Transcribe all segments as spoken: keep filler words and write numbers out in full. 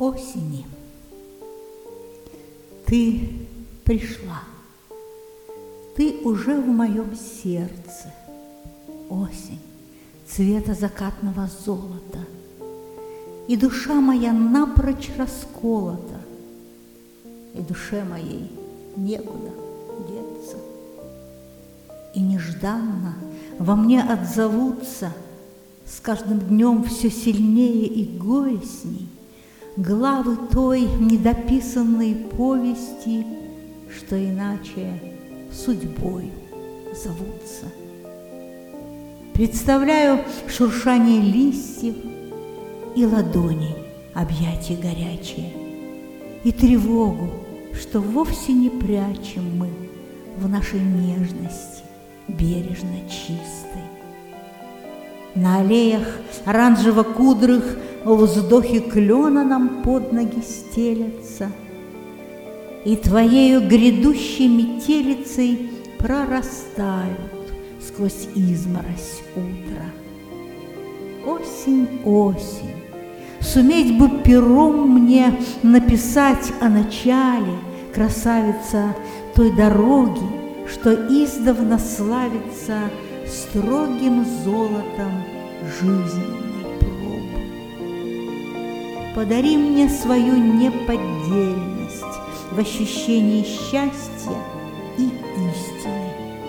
осени. Ты пришла, ты уже в моем сердце. Осень цвета закатного золота, и душа моя напрочь расколота, и душе моей некуда деться. И нежданно во мне отзовутся с каждым днем все сильнее и горестней главы той недописанной повести, что иначе судьбою зовутся. Представляю шуршание листьев и ладоней объятия горячие, и тревогу, что вовсе не прячем мы в нашей нежности бережно чистой. На аллеях оранжево-кудрых вздохи клена нам под ноги стелятся, и твоею грядущей метелицей прорастают сквозь изморозь утра. Осень, осень, суметь бы пером мне написать о начале, красавица, той дороги, что издавна славится строгим золотом жизненной пробы. Подари мне свою неподдельность в ощущении счастья и истины.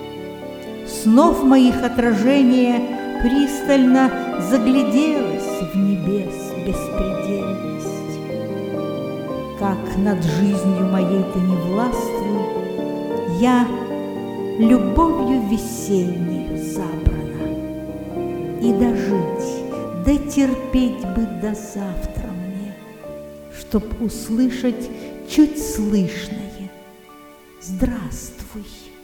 Снов моих отражение пристально загляделось в небес беспредельность. Как над жизнью моей ты не властвуй, я любовью весеннею забрана, и дожить, дотерпеть бы до завтра мне, чтоб услышать чуть слышное «Здравствуй».